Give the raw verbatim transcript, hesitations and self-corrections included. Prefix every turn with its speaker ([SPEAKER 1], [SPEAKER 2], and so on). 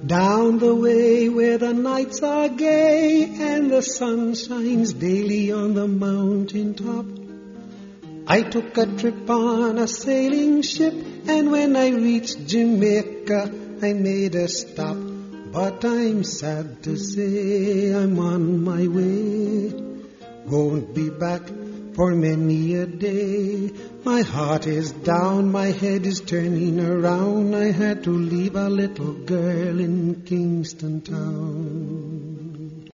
[SPEAKER 1] Down the way where the nights are gay and the sun shines daily on the mountain top, I took a trip on a sailing ship, and when I reached Jamaica, I made a stop. But I'm sad to say I'm on my way, won't be back for many a day. My heart is down, my head is turning around. I had to leave a little girl in Kingston Town.